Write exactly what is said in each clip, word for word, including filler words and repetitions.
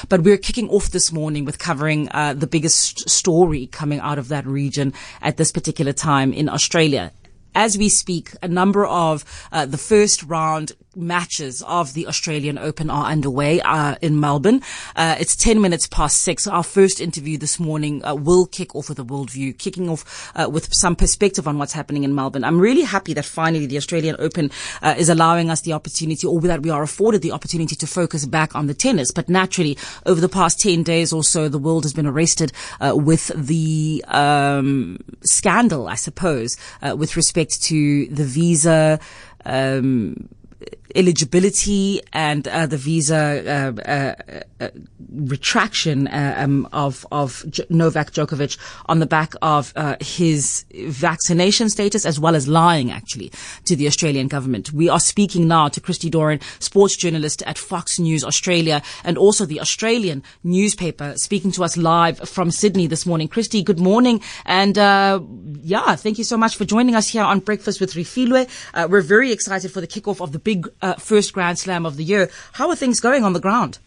But we're kicking off this morning with covering uh, the biggest story coming out of that region at this particular time in Australia. As we speak, a number of uh, the first round matches of the Australian Open are underway uh, in Melbourne. Uh, it's ten minutes past six. Our first interview this morning uh, will kick off with a worldview, kicking off uh, with some perspective on what's happening in Melbourne. I'm really happy that finally the Australian Open uh, is allowing us the opportunity, or that we are afforded the opportunity to focus back on the tennis. But naturally, over the past ten days or so, the world has been arrested uh, with the um, scandal, I suppose, uh, with respect to the visa um eligibility and uh, the visa uh, uh, uh, retraction uh, um, of of J- Novak Djokovic on the back of uh, his vaccination status, as well as lying actually to the Australian government. We are speaking now to Christy Doran, sports journalist at Fox News Australia, and also the Australian newspaper, speaking to us live from Sydney this morning. Christy, good morning, and uh, yeah, thank you so much for joining us here on Breakfast with Refilwe. Uh, we're very excited for the kickoff of the big uh, first Grand Slam of the year. How are things going on the ground?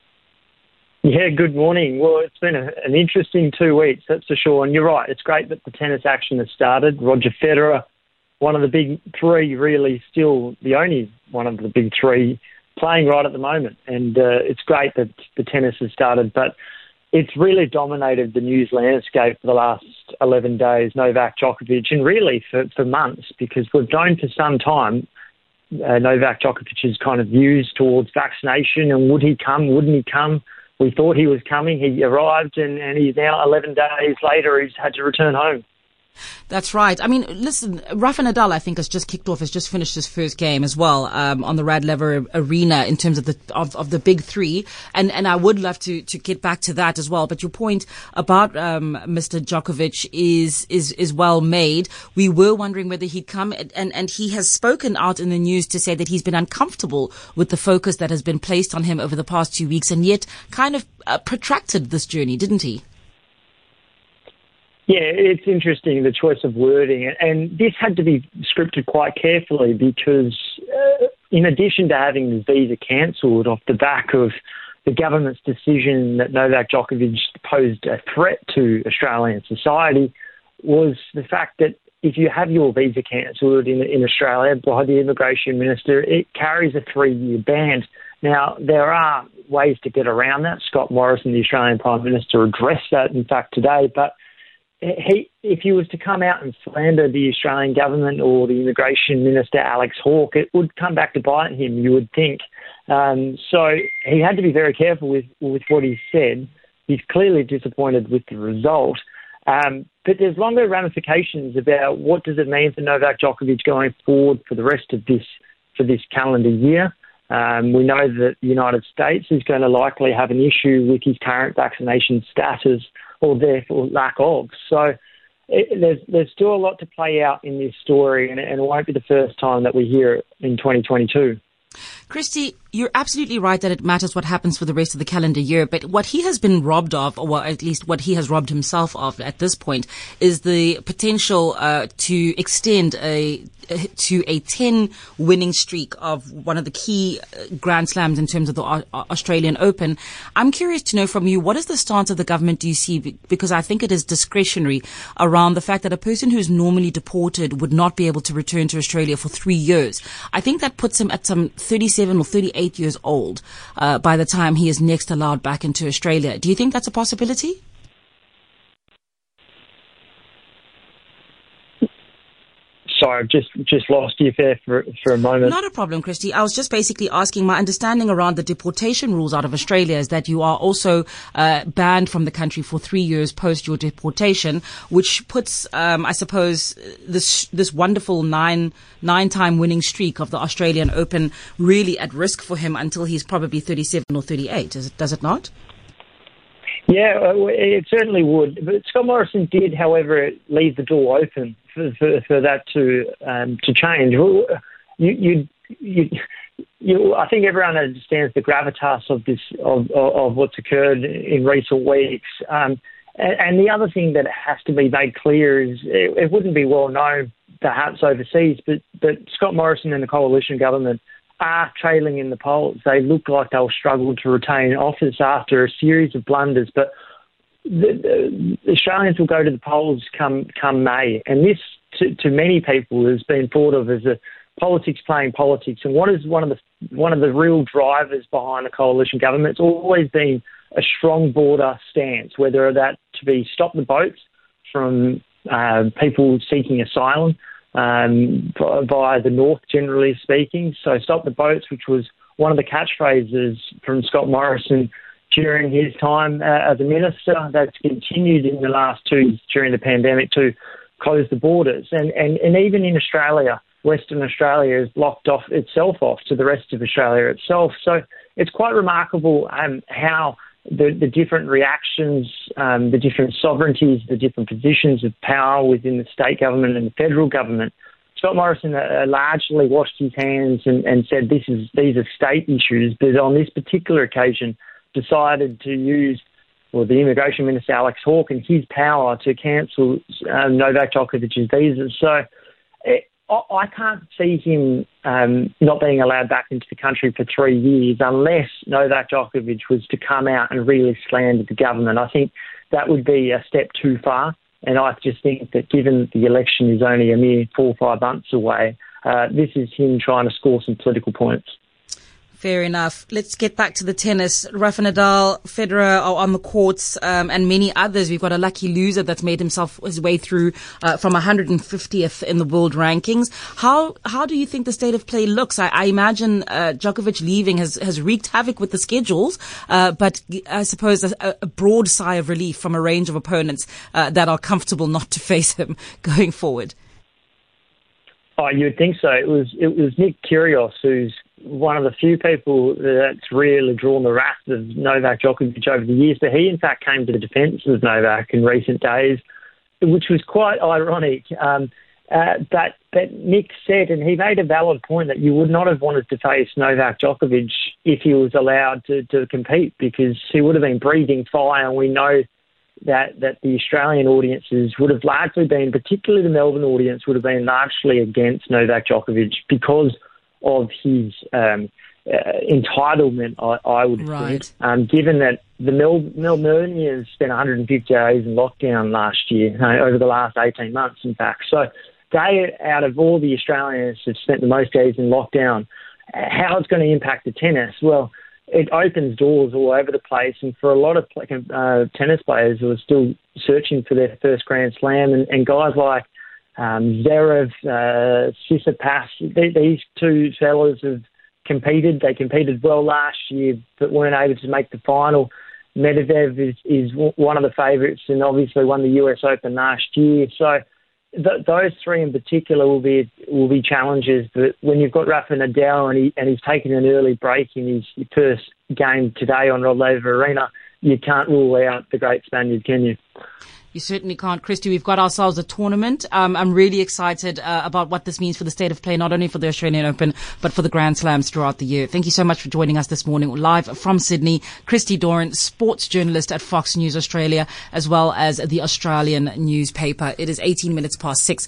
Yeah, good morning. Well, it's been a, an interesting two weeks, that's for sure. And you're right, it's great that the tennis action has started. Roger Federer, one of the big three, really still the only one of the big three playing right at the moment. And uh, it's great that the tennis has started, but it's really dominated the news landscape for the last eleven days, Novak Djokovic, and really for, for months, because we've known for some time Uh, Novak Djokovic's kind of views towards vaccination and would he come, wouldn't he come. We thought he was coming. He arrived and, and he's now eleven days later, he's had to return home. That's right. I mean, listen, Rafa Nadal, I think, has just kicked off, has just finished his first game as well, um, on the Rad Lever Arena in terms of the, of, of the big three. And, and I would love to, to get back to that as well. But your point about, um, Mister Djokovic is, is, is well made. We were wondering whether he'd come, and, and he has spoken out in the news to say that he's been uncomfortable with the focus that has been placed on him over the past two weeks and yet kind of uh, protracted this journey, didn't he? Yeah, it's interesting, the choice of wording. And this had to be scripted quite carefully because uh, in addition to having the visa cancelled off the back of the government's decision that Novak Djokovic posed a threat to Australian society, was the fact that if you have your visa cancelled in, in Australia by the immigration minister, it carries a three-year ban. Now, there are ways to get around that. Scott Morrison, the Australian Prime Minister, addressed that, in fact, today. But He, if he was to come out and slander the Australian government or the Immigration Minister, Alex Hawke, it would come back to bite him, you would think. Um, so he had to be very careful with, with what he said. He's clearly disappointed with the result. Um, but there's longer ramifications about what does it mean for Novak Djokovic going forward for the rest of this, for this calendar year. Um, we know that the United States is going to likely have an issue with his current vaccination status, or therefore lack of. So it, there's there's still a lot to play out in this story, and, and it won't be the first time that we hear it in twenty twenty-two. Christy, you're absolutely right that it matters what happens for the rest of the calendar year, but what he has been robbed of, or at least what he has robbed himself of at this point, is the potential uh, to extend a to a ten winning streak of one of the key Grand Slams in terms of the Australian Open. I'm curious to know from you, what is the stance of the government do you see? Because I think it is discretionary around the fact that a person who is normally deported would not be able to return to Australia for three years. I think that puts him at some thirty-seven or thirty-eight years old uh, by the time he is next allowed back into Australia. Do you think that's a possibility? Sorry, I've just, just lost you there for, for a moment. Not a problem, Christy. I was just basically asking, my understanding around the deportation rules out of Australia is that you are also uh, banned from the country for three years post your deportation, which puts, um, I suppose, this this wonderful nine nine-time winning streak of the Australian Open really at risk for him until he's probably thirty-seven or thirty-eight. Does it, does it not? Yeah, it certainly would. But Scott Morrison did, however, leave the door open for, for, for that to um, to change. You, you, you, you, I think everyone understands the gravitas of this of, of what's occurred in recent weeks. Um, and, and the other thing that has to be made clear is it, it wouldn't be well known, perhaps overseas, but but Scott Morrison and the coalition government are trailing in the polls. They look like they'll struggle to retain office after a series of blunders, but the, the Australians will go to the polls come come May, and this, to, to many people, has been thought of as a politics playing politics. And what is one of the one of the real drivers behind the coalition government? It's always been a strong border stance, whether that to be stop the boats from uh, people seeking asylum um, via the north, generally speaking. So stop the boats, which was one of the catchphrases from Scott Morrison during his time uh, as a minister. That's continued in the last two, during the pandemic, to close the borders. And, and, and even in Australia, Western Australia has blocked off itself off to the rest of Australia itself. So it's quite remarkable um, how the, the different reactions, um, the different sovereignties, the different positions of power within the state government and the federal government. Scott Morrison uh, largely washed his hands and, and said this is these are state issues, but on this particular occasion decided to use, well, the Immigration Minister, Alex Hawke, and his power to cancel uh, Novak Djokovic's visa. So it, I can't see him um, not being allowed back into the country for three years unless Novak Djokovic was to come out and really slander the government. I think that would be a step too far. And I just think that given the election is only a mere four or five months away, uh, this is him trying to score some political points. Fair enough. Let's get back to the tennis. Rafa Nadal, Federer are on the courts, um, and many others. We've got a lucky loser that's made himself his way through uh, from one hundred fiftieth in the world rankings. How how do you think the state of play looks? I, I imagine uh, Djokovic leaving has, has wreaked havoc with the schedules, uh, but I suppose a, a broad sigh of relief from a range of opponents uh, that are comfortable not to face him going forward. Oh, you'd think so. It was it was Nick Kyrgios, who's one of the few people that's really drawn the wrath of Novak Djokovic over the years. But he, in fact, came to the defence of Novak in recent days, which was quite ironic. Um, uh, but, but Nick said, and he made a valid point, that you would not have wanted to face Novak Djokovic if he was allowed to, to compete, because he would have been breathing fire. And we know that, that the Australian audiences would have largely been, particularly the Melbourne audience, would have been largely against Novak Djokovic because of his um, uh, entitlement, I, I would right. think, um, given that the Mel- Melbournians spent one hundred fifty days in lockdown last year, uh, over the last eighteen months, in fact. So they, out of all the Australians, have spent the most days in lockdown. How it's going to impact the tennis? Well, it opens doors all over the place, and for a lot of uh, tennis players who are still searching for their first Grand Slam, and, and guys like Um, Zverev, uh, Tsitsipas, these two fellas have competed. They competed well last year, but weren't able to make the final. Medvedev is, is one of the favourites and obviously won the U S Open last year. So th- those three in particular will be will be challenges. But when you've got Rafa Nadal and, he, and he's taken an early break in his first game today on Rod Laver Arena, you can't rule out the great Spaniard, can you? You certainly can't, Christy. We've got ourselves a tournament. Um, I'm really excited uh, about what this means for the state of play, not only for the Australian Open, but for the Grand Slams throughout the year. Thank you so much for joining us this morning live from Sydney. Christy Doran, sports journalist at Fox News Australia, as well as the Australian newspaper. It is eighteen minutes past six.